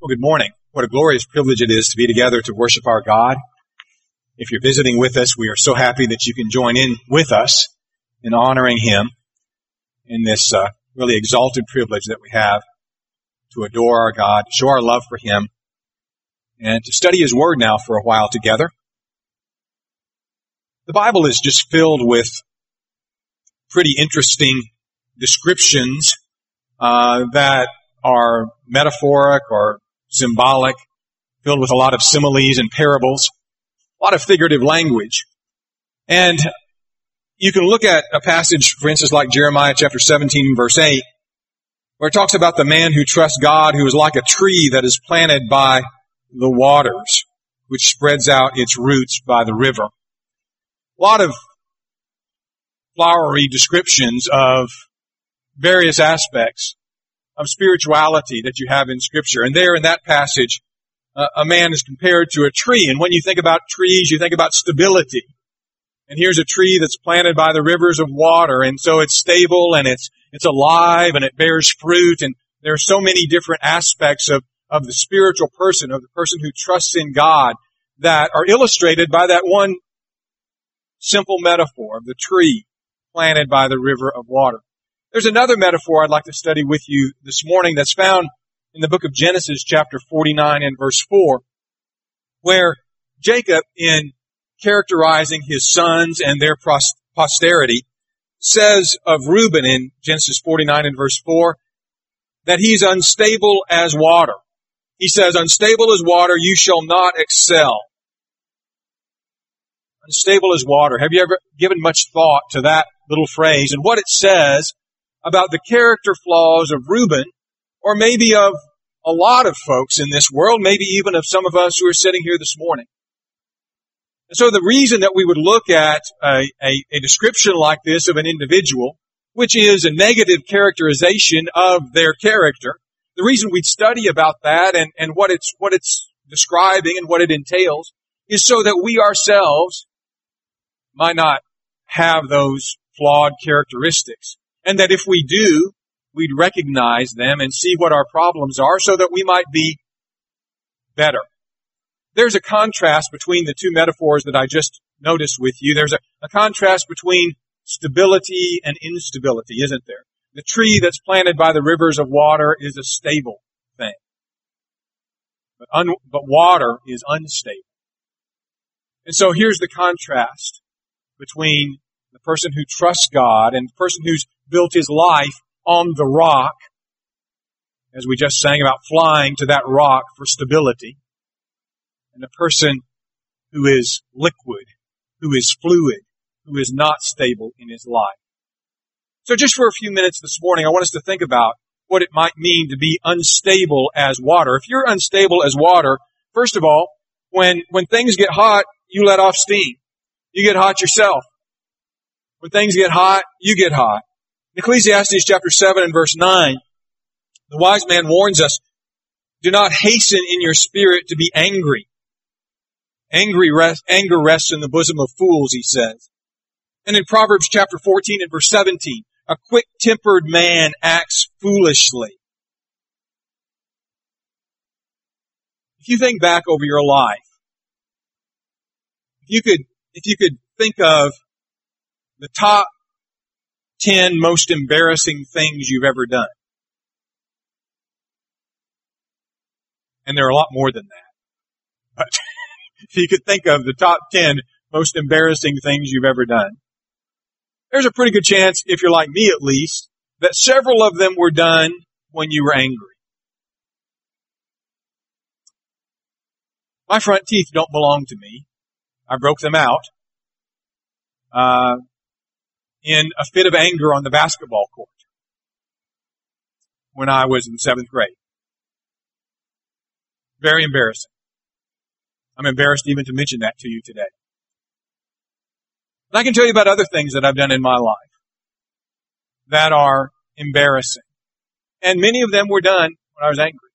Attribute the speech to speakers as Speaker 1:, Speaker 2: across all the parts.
Speaker 1: Well, good morning. What a glorious privilege it is to be together to worship our God. If you're visiting with us, we are so happy that you can join in with us in honoring Him in this really exalted privilege that we have to adore our God, to show our love for Him, and to study His Word now for a while together. The Bible is just filled with pretty interesting descriptions that are metaphoric or symbolic, filled with a lot of similes and parables, a lot of figurative language. And you can look at a passage, for instance, like Jeremiah chapter 17, verse 8, where it talks about the man who trusts God, who is like a tree that is planted by the waters, which spreads out its roots by the river. A lot of flowery descriptions of various aspects of spirituality that you have in Scripture. And there in that passage, a man is compared to a tree. And when you think about trees, you think about stability. And here's a tree that's planted by the rivers of water. And so it's stable and it's alive and it bears fruit. And there are so many different aspects of the spiritual person, of the person who trusts in God, that are illustrated by that one simple metaphor of the tree planted by the river of water. There's another metaphor I'd like to study with you this morning that's found in the book of Genesis chapter 49 and verse 4, where Jacob, in characterizing his sons and their posterity, says of Reuben in Genesis 49 and verse 4 that he's unstable as water. He says, "Unstable as water, you shall not excel." Unstable as water. Have you ever given much thought to that little phrase and what it says about the character flaws of Reuben, or maybe of a lot of folks in this world, maybe even of some of us who are sitting here this morning? And so the reason that we would look at a description like this of an individual, which is a negative characterization of their character, the reason we'd study about that and what it's describing and what it entails is so that we ourselves might not have those flawed characteristics. And that if we do, we'd recognize them and see what our problems are so that we might be better. There's a contrast between the two metaphors that I just noticed with you. There's a contrast between stability and instability, isn't there? The tree that's planted by the rivers of water is a stable thing. But water is unstable. And so here's the contrast between the person who trusts God and the person who's built his life on the rock, as we just sang about flying to that rock for stability, and the person who is liquid, who is fluid, who is not stable in his life. So just for a few minutes this morning, I want us to think about what it might mean to be unstable as water. If you're unstable as water, first of all, when things get hot, you let off steam. You get hot yourself. When things get hot, you get hot. In Ecclesiastes chapter 7 and verse 9, the wise man warns us, "Do not hasten in your spirit to be angry. Anger rests in the bosom of fools," he says. And in Proverbs chapter 14 and verse 17, "A quick-tempered man acts foolishly." If you think back over your life, if you could think of the top 10 most embarrassing things you've ever done. And there are a lot more than that. But if you could think of the top 10 most embarrassing things you've ever done, there's a pretty good chance, if you're like me at least, that several of them were done when you were angry. My front teeth don't belong to me. I broke them out in a fit of anger on the basketball court when I was in 7th grade. Very embarrassing. I'm embarrassed even to mention that to you today. And I can tell you about other things that I've done in my life that are embarrassing. And many of them were done when I was angry.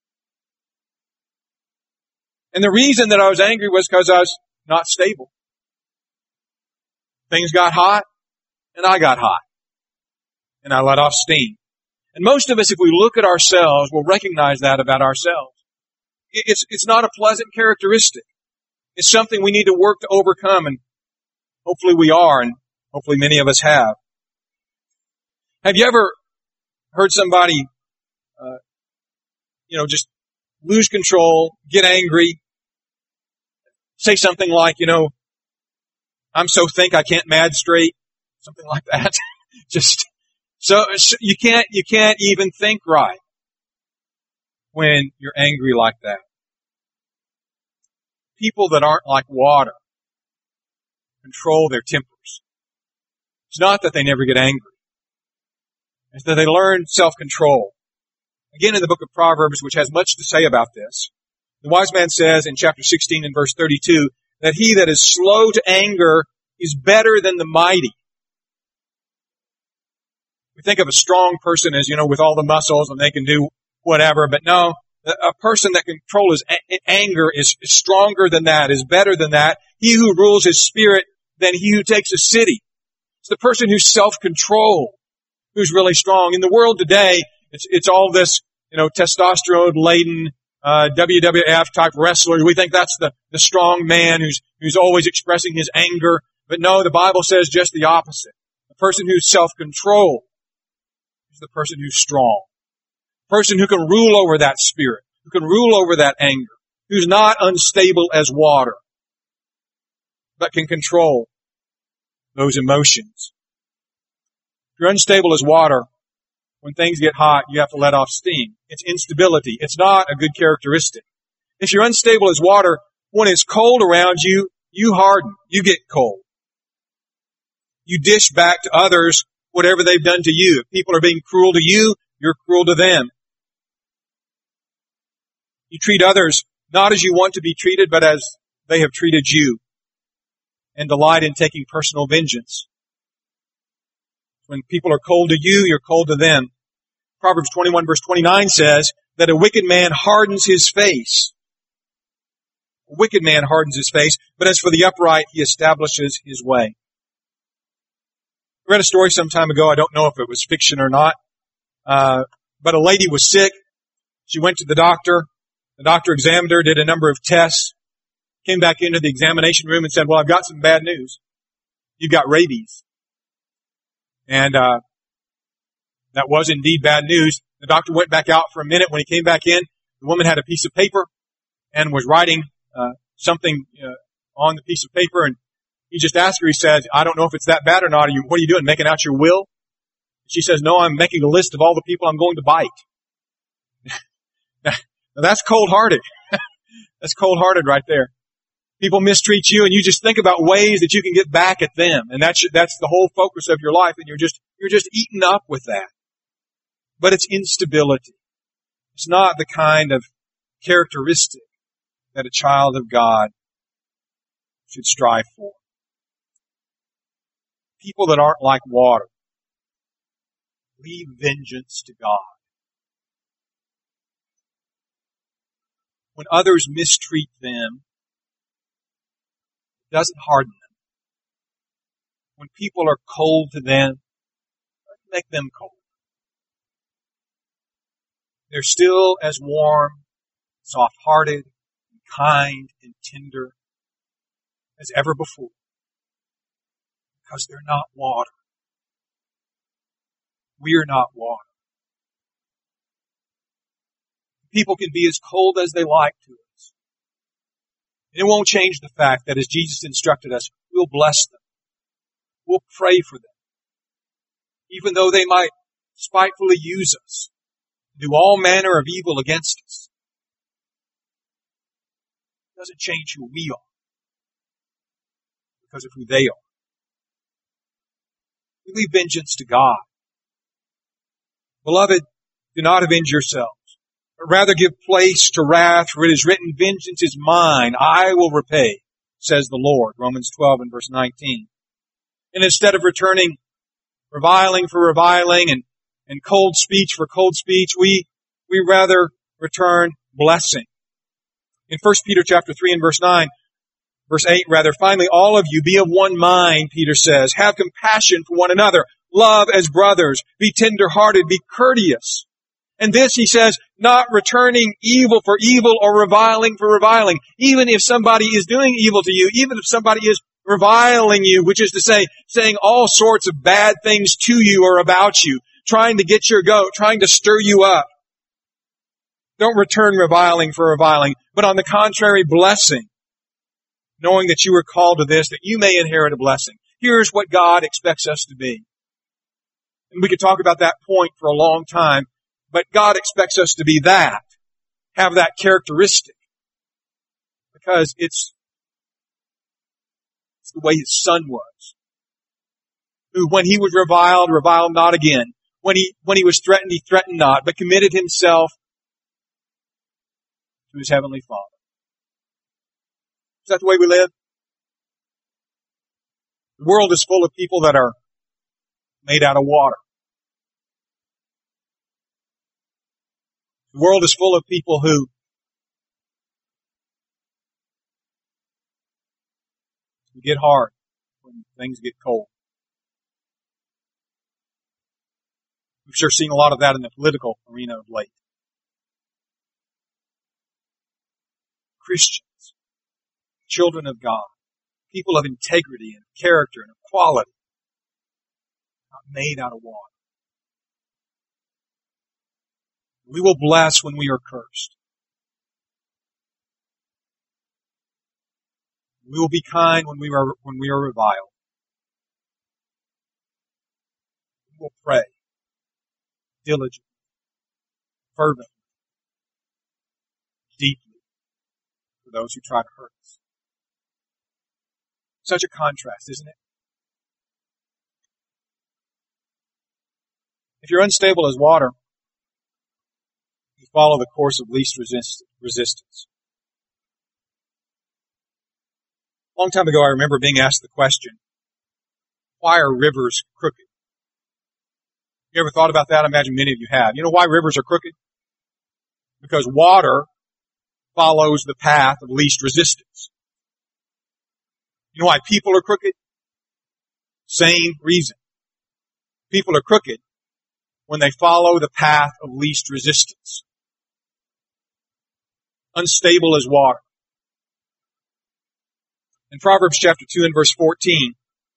Speaker 1: And the reason that I was angry was because I was not stable. Things got hot, and I got hot. And I let off steam. And most of us, if we look at ourselves, will recognize that about ourselves. It's not a pleasant characteristic. It's something we need to work to overcome, and hopefully we are, and hopefully many of us have. Have you ever heard somebody, just lose control, get angry, say something like, I'm so think I can't mad straight, something like that. So you can't even think right when you're angry like that. People that aren't like water control their tempers. It's not that they never get angry. It's that they learn self-control. Again, in the book of Proverbs, which has much to say about this, the wise man says in chapter 16 and verse 32 that he that is slow to anger is better than the mighty. We think of a strong person as, with all the muscles and they can do whatever, but no, a person that controls anger is stronger than that, is better than that. He who rules his spirit than he who takes a city. It's the person who's self-controlled, who's really strong. In the world today, it's all this, testosterone-laden, WWF type wrestlers. We think that's the strong man who's always expressing his anger. But no, the Bible says just the opposite. The person who's self-controlled is the person who's strong. The person who can rule over that spirit, who can rule over that anger, who's not unstable as water, but can control those emotions. If you're unstable as water, when things get hot, you have to let off steam. It's instability. It's not a good characteristic. If you're unstable as water, when it's cold around you, you harden. You get cold. You dish back to others whatever they've done to you. If people are being cruel to you, you're cruel to them. You treat others not as you want to be treated, but as they have treated you, and delight in taking personal vengeance. When people are cold to you, you're cold to them. Proverbs 21 verse 29 says that a wicked man hardens his face. A wicked man hardens his face, but as for the upright, he establishes his way. I read a story some time ago. I don't know if it was fiction or not. But a lady was sick. She went to the doctor. The doctor examined her, did a number of tests, came back into the examination room and said, well, I've got some bad news. You've got rabies. And that was indeed bad news. The doctor went back out for a minute. When he came back in, the woman had a piece of paper and was writing something on the piece of paper. And he just asked her, he said, I don't know if it's that bad or not. What are you doing, making out your will? She says, no, I'm making a list of all the people I'm going to bite. Now that's cold-hearted. That's cold-hearted right there. People mistreat you, and you just think about ways that you can get back at them, and that's the whole focus of your life, and you're just eaten up with that. But it's instability. It's not the kind of characteristic that a child of God should strive for. People that aren't like water leave vengeance to God. When others mistreat them, it doesn't harden them. When people are cold to them, it doesn't make them cold. They're still as warm, soft-hearted, and kind, and tender as ever before. Because they're not water. We're not water. People can be as cold as they like to us. And it won't change the fact that as Jesus instructed us, we'll bless them. We'll pray for them. Even though they might spitefully use us, do all manner of evil against us. It doesn't change who we are because of who they are. We leave vengeance to God. Beloved, do not avenge yourselves, but rather give place to wrath, for it is written, vengeance is mine, I will repay, says the Lord. Romans 12 and verse 19. And instead of returning reviling for reviling and cold speech for cold speech, we rather return blessing. In 1 Peter chapter 3 and verse 8, finally, all of you be of one mind, Peter says. Have compassion for one another. Love as brothers. Be tender-hearted. Be courteous. And this, he says, not returning evil for evil or reviling for reviling. Even if somebody is doing evil to you, even if somebody is reviling you, which is to say, saying all sorts of bad things to you or about you, trying to get your goat, trying to stir you up. Don't return reviling for reviling, but on the contrary, blessing, knowing that you were called to this, that you may inherit a blessing. Here's what God expects us to be. And we could talk about that point for a long time, but God expects us to be that, have that characteristic, because it's the way His Son was, who when He was reviled not again. When He was threatened, He threatened not, but committed Himself to His Heavenly Father. Is that the way we live? The world is full of people that are made out of water. The world is full of people who get hard when things get cold. We've sure seen a lot of that in the political arena of late. Christians, children of God, people of integrity and character and equality, not made out of water. We will bless when we are cursed. We will be kind when we are reviled. We will pray diligently, fervently, deeply for those who try to hurt us. Such a contrast, isn't it? If you're unstable as water, you follow the course of least resistance. A long time ago, I remember being asked the question, why are rivers crooked? You ever thought about that? I imagine many of you have. You know why rivers are crooked? Because water follows the path of least resistance. You know why people are crooked? Same reason. People are crooked when they follow the path of least resistance. Unstable as water. In Proverbs chapter 2 and verse 14,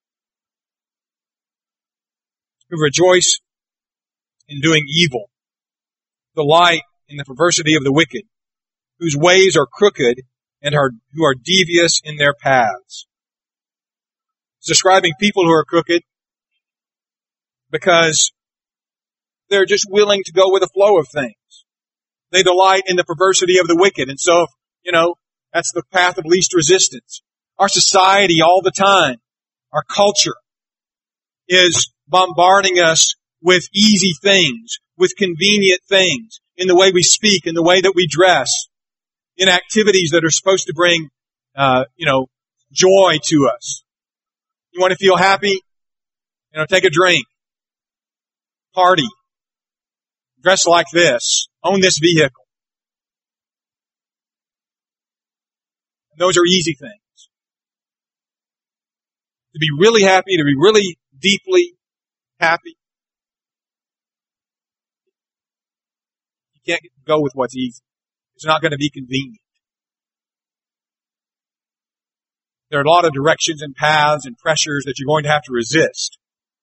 Speaker 1: who rejoice in doing evil, delight in the perversity of the wicked, whose ways are crooked and who are devious in their paths. It's describing people who are crooked because they're just willing to go with the flow of things. They delight in the perversity of the wicked. And so, that's the path of least resistance. Our society all the time, our culture, is bombarding us with easy things, with convenient things, in the way we speak, in the way that we dress, in activities that are supposed to bring, joy to us. You want to feel happy? Take a drink, party, dress like this, own this vehicle. And those are easy things. To be really happy, to be really deeply happy, you can't go with what's easy. It's not going to be convenient. There are a lot of directions and paths and pressures that you're going to have to resist.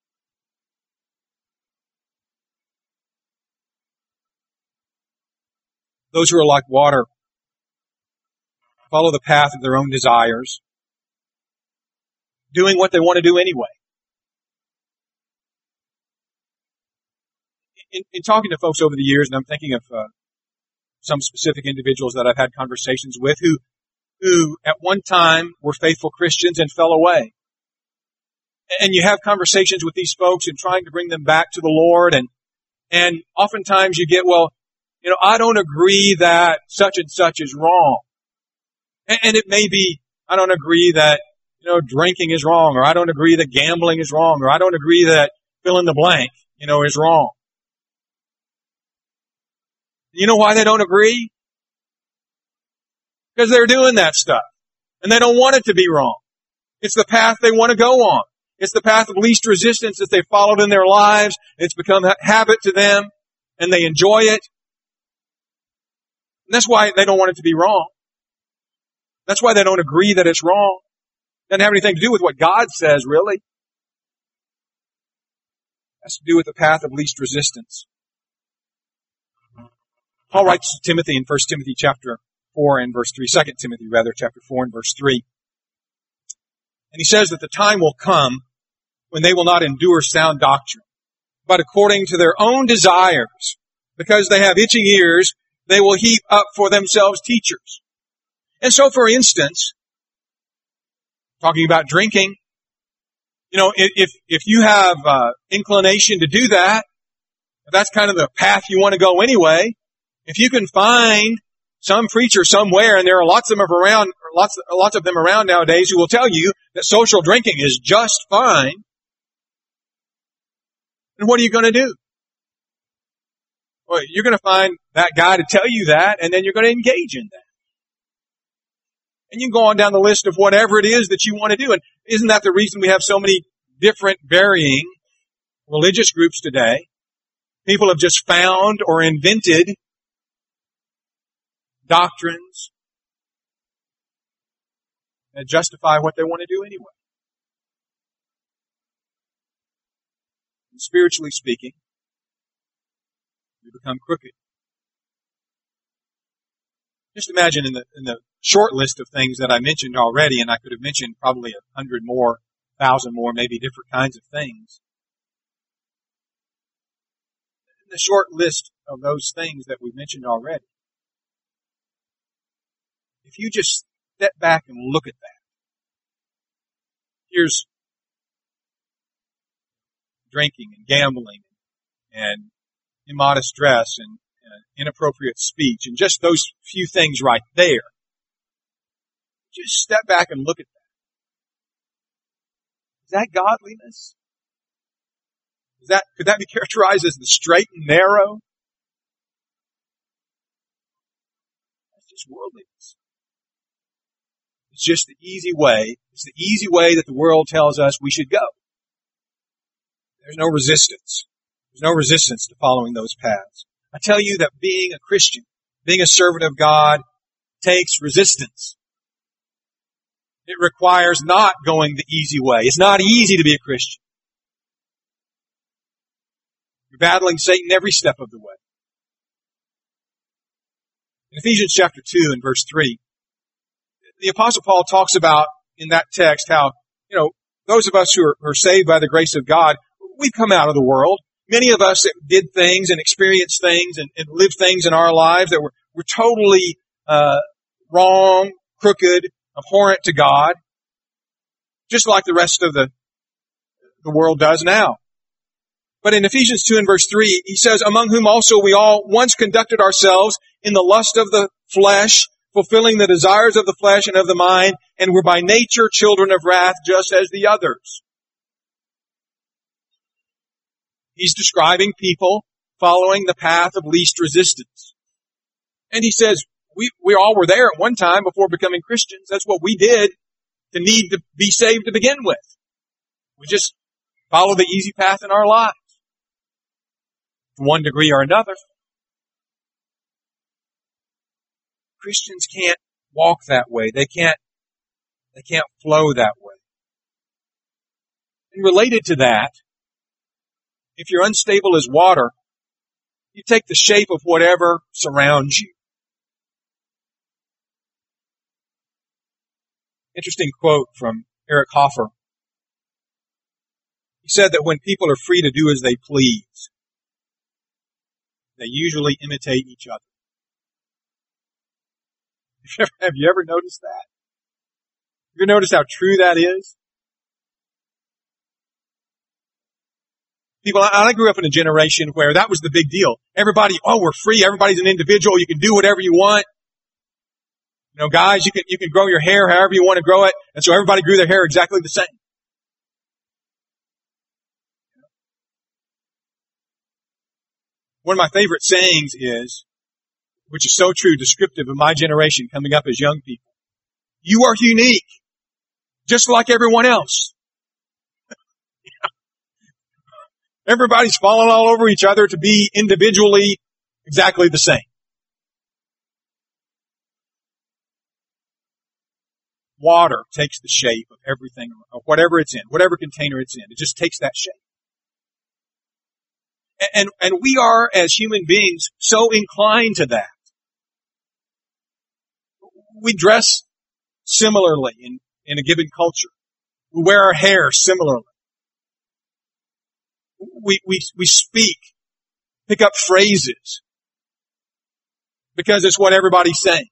Speaker 1: Those who are like water follow the path of their own desires, doing what they want to do anyway. In talking to folks over the years, and I'm thinking of some specific individuals that I've had conversations with who at one time were faithful Christians and fell away. And you have conversations with these folks and trying to bring them back to the Lord, and oftentimes you get, I don't agree that such and such is wrong. And it may be, I don't agree that, drinking is wrong, or I don't agree that gambling is wrong, or I don't agree that fill in the blank, is wrong. You know why they don't agree? Because they're doing that stuff. And they don't want it to be wrong. It's the path they want to go on. It's the path of least resistance that they've followed in their lives. It's become a habit to them, and they enjoy it. And that's why they don't want it to be wrong. That's why they don't agree that it's wrong. It doesn't have anything to do with what God says, really. It has to do with the path of least resistance. Paul writes to Timothy in 1 Timothy chapter 4 and verse 3, 2 Timothy rather, chapter 4 and verse 3. And he says that the time will come when they will not endure sound doctrine, but according to their own desires, because they have itching ears, they will heap up for themselves teachers. And so, for instance, talking about drinking, if you have inclination to do that, if that's kind of the path you want to go anyway, if you can find some preacher somewhere, and there are lots of them around nowadays who will tell you that social drinking is just fine, then what are you going to do? Well, you're going to find that guy to tell you that, and then you're going to engage in that. And you can go on down the list of whatever it is that you want to do. And isn't that the reason we have so many different varying religious groups today? People have just found or invented doctrines that justify what they want to do anyway. And spiritually speaking, we become crooked. Just imagine in the short list of things that I mentioned already, and I could have mentioned probably 100 more, 1,000 more, maybe different kinds of things. In the short list of those things that we've mentioned already, if you just step back and look at that, here's drinking and gambling and immodest dress and inappropriate speech, and just those few things right there. Just step back and look at that. Is that godliness? Could that be characterized as the straight and narrow? That's just worldliness. It's just the easy way. It's the easy way that the world tells us we should go. There's no resistance. There's no resistance to following those paths. I tell you that being a Christian, being a servant of God, takes resistance. It requires not going the easy way. It's not easy to be a Christian. You're battling Satan every step of the way. In Ephesians chapter 2 and verse 3, the Apostle Paul talks about in that text how, those of us who are saved by the grace of God, we've come out of the world. Many of us that did things and experienced things and lived things in our lives that were totally wrong, crooked, abhorrent to God, just like the rest of the world does now. But in Ephesians 2 and verse 3, he says, among whom also we all once conducted ourselves in the lust of the flesh, fulfilling the desires of the flesh and of the mind, and were by nature children of wrath, just as the others. He's describing people following the path of least resistance. And he says, we all were there at one time before becoming Christians. That's what we did to need to be saved to begin with. We just follow the easy path in our lives, to one degree or another. Christians can't walk that way. They can't flow that way. And related to that, if you're unstable as water, you take the shape of whatever surrounds you. Interesting quote from Eric Hoffer. He said that when people are free to do as they please, they usually imitate each other. Have you ever noticed that? Have you ever noticed how true that is? People, I grew up in a generation where that was the big deal. Everybody, we're free. Everybody's an individual. You can do whatever you want. Guys, you can grow your hair however you want to grow it. And so everybody grew their hair exactly the same. One of my favorite sayings is, which is so true, descriptive of my generation coming up as young people. You are unique, just like everyone else. Everybody's falling all over each other to be individually exactly the same. water takes the shape of everything, of whatever it's in, whatever container it's in. It just takes that shape. And we are, as human beings, so inclined to that. We dress similarly in a given culture. We wear our hair similarly. We speak, pick up phrases, because it's what everybody's saying.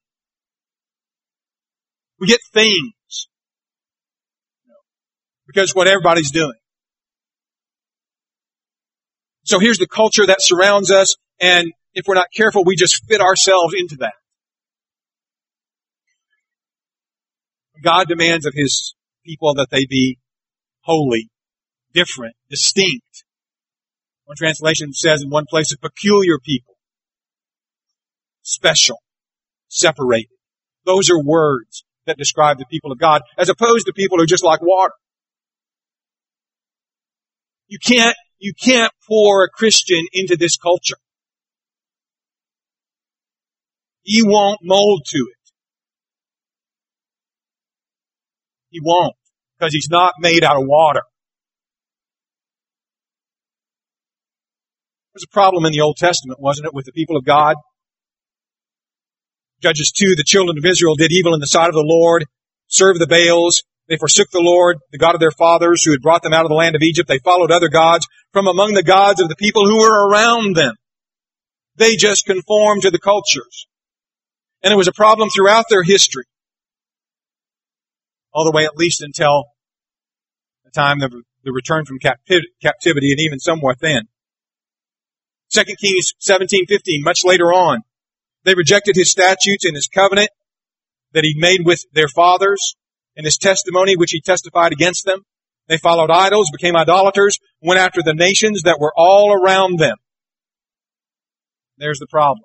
Speaker 1: We get things, because it's what everybody's doing. So here's the culture that surrounds us, and if we're not careful, we just fit ourselves into that. God demands of His people that they be holy, different, distinct. One translation says in one place, a peculiar people. Special, separated. Those are words that describe the people of God, as opposed to people who are just like water. You can't pour a Christian into this culture. He won't mold to it. He won't, because he's not made out of water. There was a problem in the Old Testament, wasn't it, with the people of God? Judges 2, the children of Israel did evil in the sight of the Lord, served the Baals. They forsook the Lord, the God of their fathers, who had brought them out of the land of Egypt. They followed other gods from among the gods of the people who were around them. They just conformed to the cultures. And it was a problem throughout their history. All the way at least until the time of the return from captivity, and even somewhat then. 2 Kings 17:15, much later on, they rejected His statutes and His covenant that He made with their fathers, and His testimony which He testified against them. They followed idols, became idolaters, went after the nations that were all around them. There's the problem.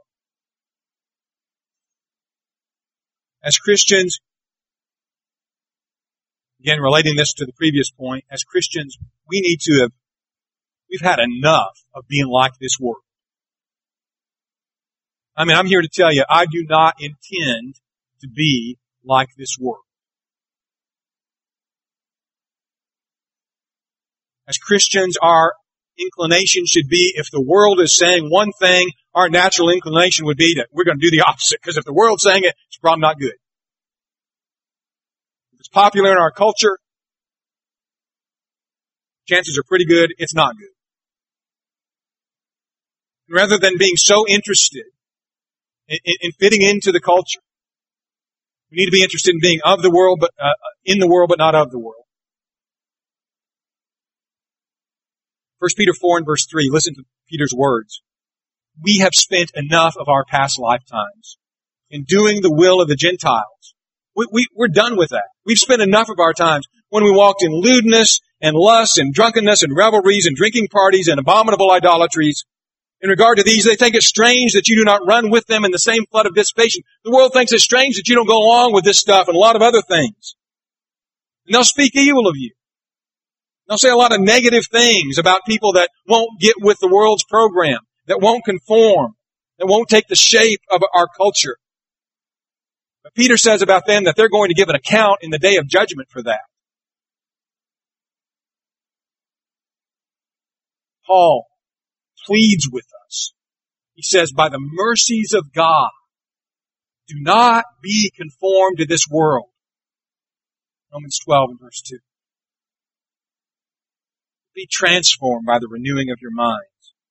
Speaker 1: As Christians, again, relating this to the previous point, as Christians, we've had enough of being like this world. I mean, I'm here to tell you, I do not intend to be like this world. As Christians, our inclination should be, if the world is saying one thing, our natural inclination would be that we're going to do the opposite, because if the world's saying it, it's probably not good. If it's popular in our culture, chances are pretty good it's not good. Rather than being so interested in fitting into the culture, we need to be interested in being of the world, but in the world, but not of the world. 1 Peter 4 and verse 3, listen to Peter's words. We have spent enough of our past lifetimes in doing the will of the Gentiles. We're done with that. We've spent enough of our times when we walked in lewdness and lust and drunkenness and revelries and drinking parties and abominable idolatries. In regard to these, they think it strange that you do not run with them in the same flood of dissipation. The world thinks it's strange that you don't go along with this stuff and a lot of other things. And they'll speak evil of you. They'll say a lot of negative things about people that won't get with the world's program, that won't conform, that won't take the shape of our culture. But Peter says about them that they're going to give an account in the day of judgment for that. Paul pleads with us. He says, by the mercies of God, do not be conformed to this world. Romans 12 and verse 2. Be transformed by the renewing of your minds.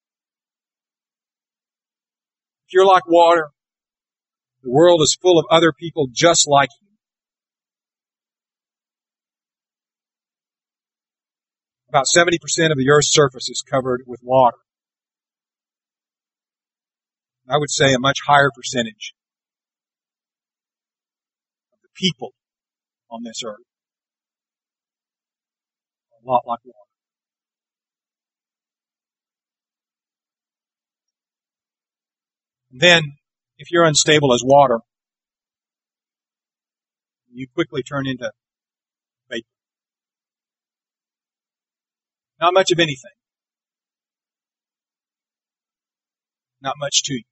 Speaker 1: If you're like water, the world is full of other people just like you. About 70% of the earth's surface is covered with water. I would say a much higher percentage of the people on this earth are a lot like water. And then, if you're unstable as water, you quickly turn into vapor. Not much of anything. Not much to you.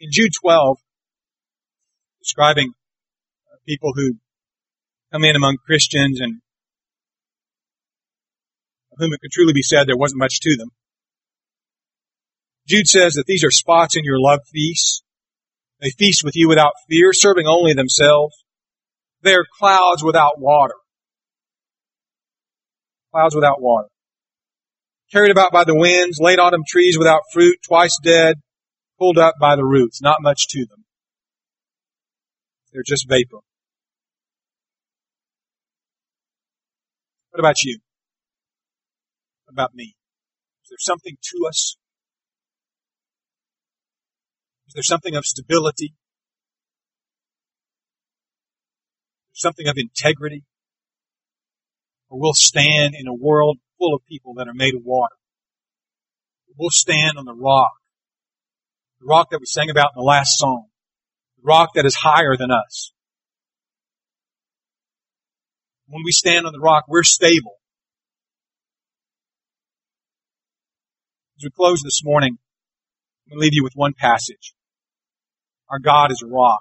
Speaker 1: In Jude 12, describing people who come in among Christians and of whom it could truly be said there wasn't much to them, Jude says that these are spots in your love feasts. They feast with you without fear, serving only themselves. They are clouds without water. Clouds without water. Carried about by the winds, late autumn trees without fruit, twice dead, pulled up by the roots. Not much to them. They're just vapor. What about you? What about me? Is there something to us? Is there something of stability? Something of integrity? Or we'll stand in a world full of people that are made of water. We'll stand on the rock that we sang about in the last song, the rock that is higher than us. When we stand on the rock, we're stable. As we close this morning, I'm going to leave you with one passage. Our God is a rock.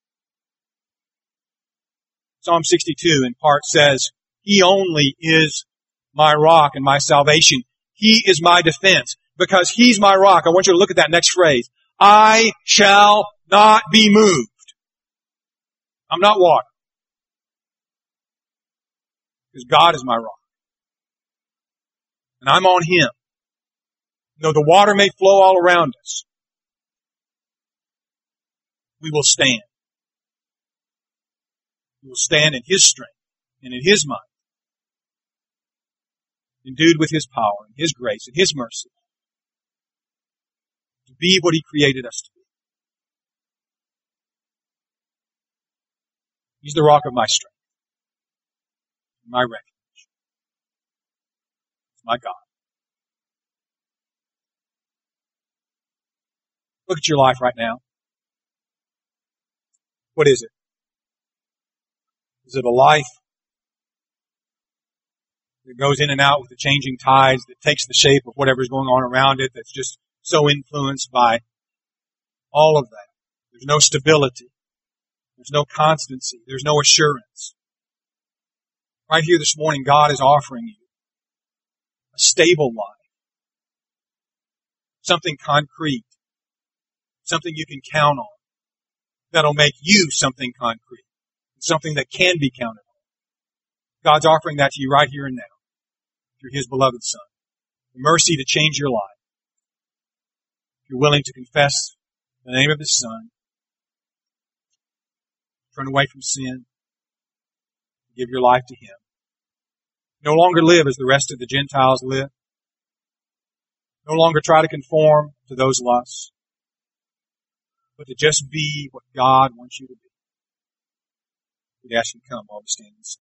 Speaker 1: Psalm 62 in part says, He only is my rock and my salvation. He is my defense. Because He's my rock, I want you to look at that next phrase. I shall not be moved. I'm not water. Because God is my rock. And I'm on Him. Though the water may flow all around us, we will stand. We will stand in His strength and in His might, endued with His power and His grace and His mercy, to be what He created us to be. He's the rock of my strength, my refuge. It's my God. Look at your life right now. What is it? Is it a life that goes in and out with the changing tides, that takes the shape of whatever's going on around it, that's just so influenced by all of that? There's no stability. There's no constancy. There's no assurance. Right here this morning, God is offering you a stable life. Something concrete. Something you can count on. That'll make you something concrete. Something that can be counted on. God's offering that to you right here and now. Through His beloved Son. The mercy to change your life. If you're willing to confess the name of His Son. Turn away from sin. Give your life to Him. No longer live as the rest of the Gentiles live. No longer try to conform to those lusts. But to just be what God wants you to be. We'd ask you to come while we stand and sing.